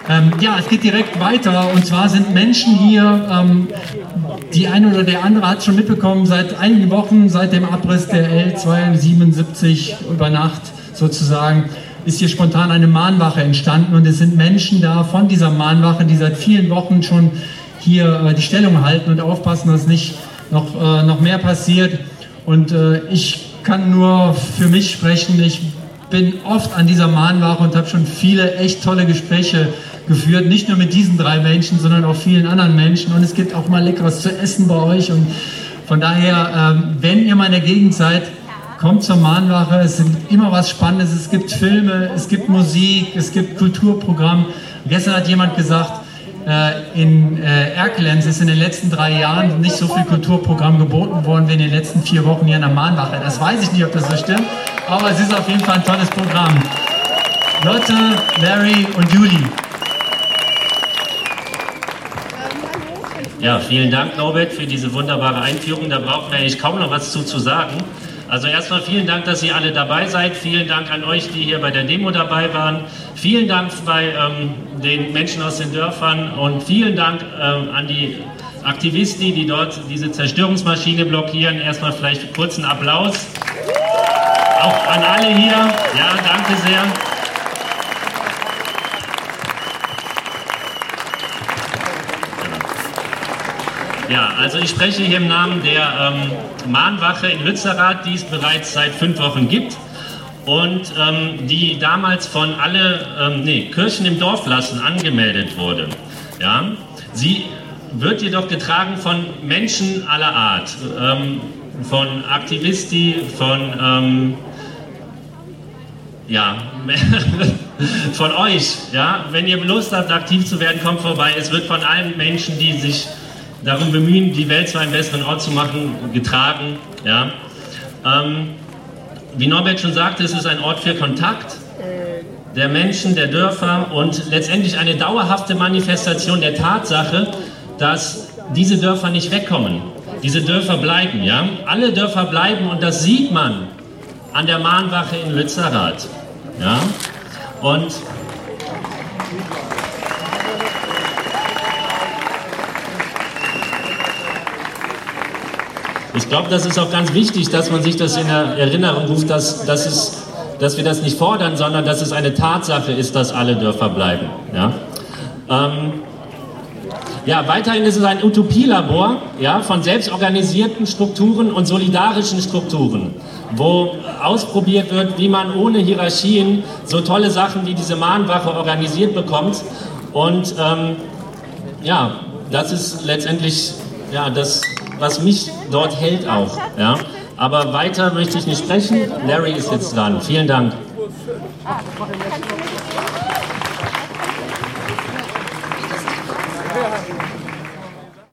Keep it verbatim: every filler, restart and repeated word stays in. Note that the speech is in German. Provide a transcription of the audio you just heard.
Ähm, ja, es geht direkt weiter und zwar sind Menschen hier, ähm, die eine oder der andere hat schon mitbekommen, seit einigen Wochen, seit dem Abriss der L zweihundertsiebenundsiebzig über Nacht sozusagen, ist hier spontan eine Mahnwache entstanden und es sind Menschen da von dieser Mahnwache, die seit vielen Wochen schon hier äh, die Stellung halten und aufpassen, dass nicht noch, äh, noch mehr passiert. Und äh, ich kann nur für mich sprechen, ich bin oft an dieser Mahnwache und habe schon viele echt tolle Gespräche geführt, nicht nur mit diesen drei Menschen, sondern auch vielen anderen Menschen und es gibt auch mal Leckeres zu essen bei euch und von daher, ähm, wenn ihr mal in der Gegend seid, kommt zur Mahnwache, es gibt immer was Spannendes, es gibt Filme, es gibt Musik, es gibt Kulturprogramm. Gestern hat jemand gesagt, äh, in äh, Erkelenz ist in den letzten drei Jahren nicht so viel Kulturprogramm geboten worden wie in den letzten vier Wochen hier in der Mahnwache. Das weiß ich nicht, ob das so stimmt, aber es ist auf jeden Fall ein tolles Programm. Lotte, Larry und Julie. Ja, vielen Dank, Norbert, für diese wunderbare Einführung. Da braucht man eigentlich kaum noch was zu, zu sagen. Also erstmal vielen Dank, dass ihr alle dabei seid. Vielen Dank an euch, die hier bei der Demo dabei waren. Vielen Dank bei ähm, den Menschen aus den Dörfern und vielen Dank ähm, an die Aktivisten, die dort diese Zerstörungsmaschine blockieren. Erstmal vielleicht kurz einen Applaus. Auch an alle hier. Ja, danke sehr. Ja, also ich spreche hier im Namen der ähm, Mahnwache in Lützerath, die es bereits seit fünf Wochen gibt und ähm, die damals von alle ähm, nee, Kirchen im Dorf lassen angemeldet wurde. Ja? Sie wird jedoch getragen von Menschen aller Art, ähm, von Aktivisti, von ähm, ja, von euch. Ja? Wenn ihr Lust habt, aktiv zu werden, kommt vorbei. Es wird von allen Menschen, die sich darum bemühen, die Welt zu einem besseren Ort zu machen, getragen. Ja. Ähm, wie Norbert schon sagte, es ist ein Ort für Kontakt der Menschen, der Dörfer und letztendlich eine dauerhafte Manifestation der Tatsache, dass diese Dörfer nicht wegkommen. Diese Dörfer bleiben. Ja. Alle Dörfer bleiben und das sieht man an der Mahnwache in Lützerath. Ja. Und ich glaube, das ist auch ganz wichtig, dass man sich das in Erinnerung ruft, dass, dass, es, dass wir das nicht fordern, sondern dass es eine Tatsache ist, dass alle Dörfer bleiben. Ja, ähm, ja weiterhin ist es ein Utopielabor, ja, von selbstorganisierten Strukturen und solidarischen Strukturen, wo ausprobiert wird, wie man ohne Hierarchien so tolle Sachen wie diese Mahnwache organisiert bekommt. Und ähm, ja, das ist letztendlich ja, das, was mich dort hält auch. Ja. Aber weiter möchte ich nicht sprechen. Larry ist jetzt dran. Vielen Dank.